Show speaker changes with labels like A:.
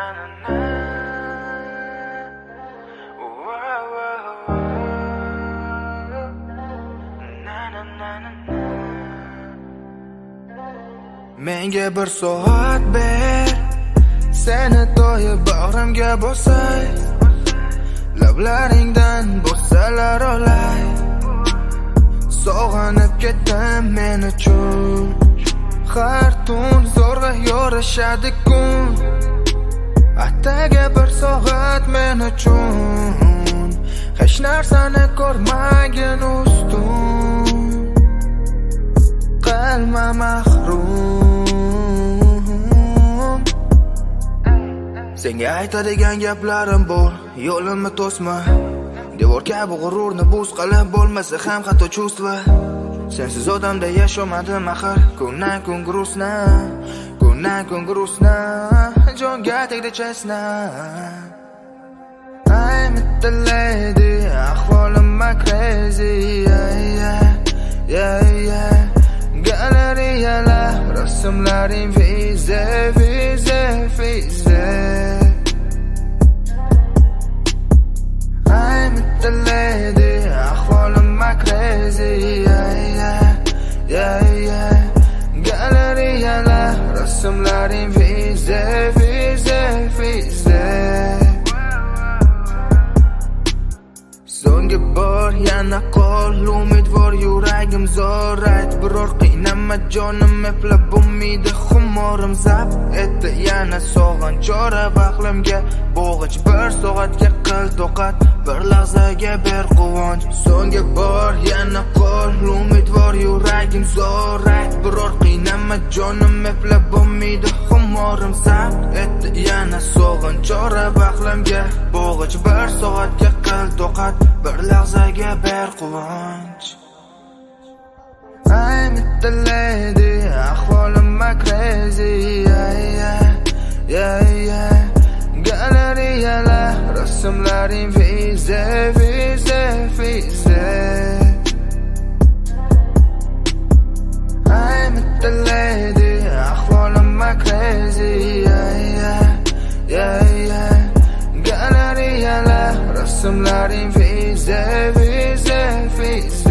A: Menga bir soat ber, seni to'yib bag'rimga bosay, lablaringdan bo'lsalar olay. Sog'inib ketdim men uchun, har tun zo'rg'a yorishadi kun. Ataga bir soat men uchun, hech narsani ko'rmagin ustun. Qalma mahrum, senga aytadigan gaplarim bor, yo'limni to'sma. Devor kabi g'ururni buz qilib bo'lmasa ham hatto чувства. Sensiz odamda yashamadim axir, kundan kun grusna, kundan kun grusna, jonga tegdi chesna. I'm the lady, ahvolim crazy, yeah. Galeriyalar, rasmlaring vize. I'm the lady, ahvolim crazy, yeah. Galeriyalar, rasmlaring vize. So'nggi bor yana qol, umidvor yuragim zo'rayt. Biror qiynama jonim eplab umidi xumorim zabt etdi. Yana sog'in chora baxlimga bo'g'ich, bir soatga qil to'qat, bir lahzaga ber quvonch. So'nggi bor yana qol, umidvor yuragim zo'rayt. Biror qiynama jonim eplab umidi xumorim zabt etdi. Yana sog'in chora baxlimga bo'g'ich, bir soatga qil to'qat, bir lahzaga ber quvonch. I'm the lady, ahvolim crazy, yeah. Galeriyalar, rasmlaring vize. I'm the lady, ahvolim crazy, yeah. Galeriyalar, rasmlaring vize.